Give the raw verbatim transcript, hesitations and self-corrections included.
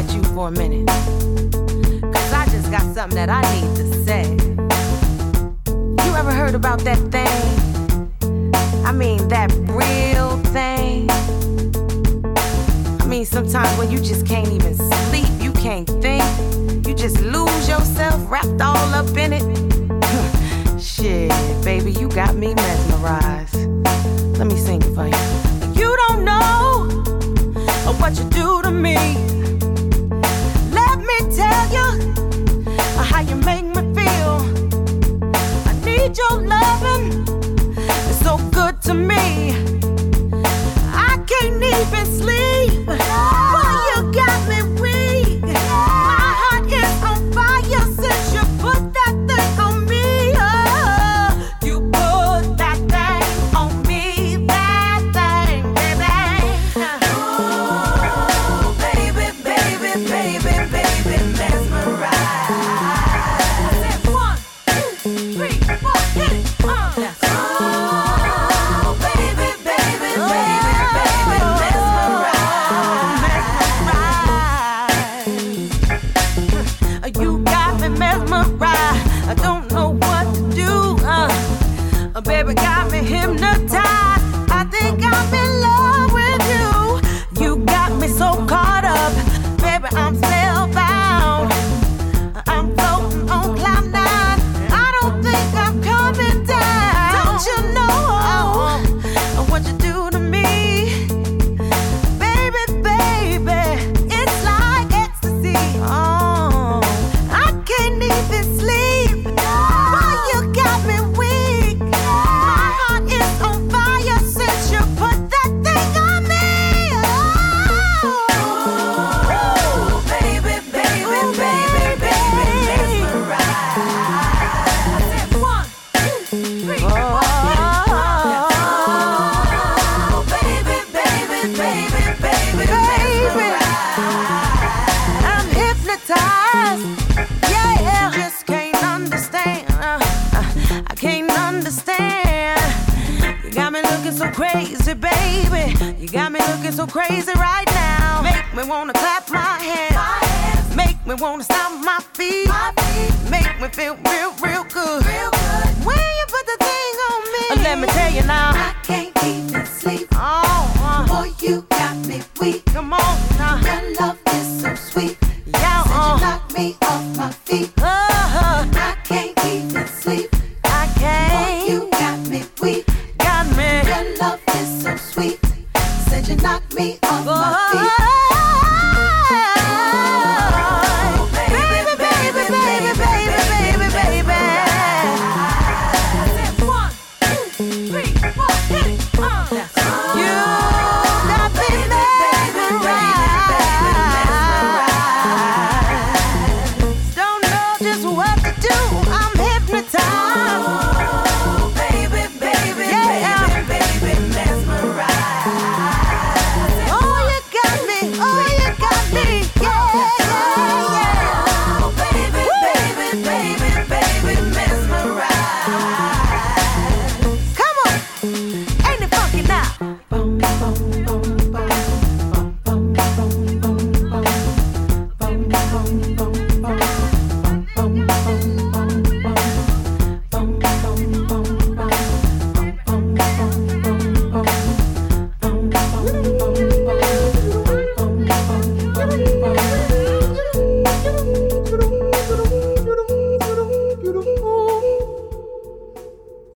at you for a minute, cause I just got something that I need to say. You ever heard about that thing? I mean, that real thing. I mean, sometimes when you just can't even sleep, you can't think, you just lose yourself, wrapped all up in it. Shit, baby, you got me mesmerized. Let me sing it for you. You don't know what you do to me. Let me tell you how you make me feel. I need your loving, it's so good to me. I can't even sleep, boy, you got me weak. My heart is on fire since you put that thing on me. Oh, you put that thing on me, that thing, baby. Oh, baby, baby, baby, baby, mesmerized. One, two, three, four, hit it. Uh. Oh, baby, baby, baby, baby, mesmerized. You got me mesmerized. I don't know what to do. Uh, baby, got me hypnotized. I think I'm in love with you. You got me so caught up, baby, I'm spellbound. I'm floating on cloud nine. I don't think I'm coming down. Don't you know what you do to me, baby, baby? It's like ecstasy. Oh, I can't even sleep. Boy, you got me weak. My heart is on fire since you put that thing on me. Oh, baby, baby, baby, baby, mesmerized. One, two, three, four, oh, baby, baby, baby, baby, mesmerized. I'm hypnotized. Yeah, just can't understand. Uh, uh, I can't understand. You got me looking so crazy, baby. You got me looking so crazy right now. Make me wanna clap my hands. Make me wanna stomp my feet. Make me feel real, real good. When you put the thing on me, let me tell you now, I can't even sleep. Oh, uh, boy, you got me weak. Come on now, your love is so sweet. Yeah, uh, you knock me off my feet. Uh, I can't even sleep. I can't. Boy, you got me weak. Got me. Your love is so sweet. Said you knocked me off my feet.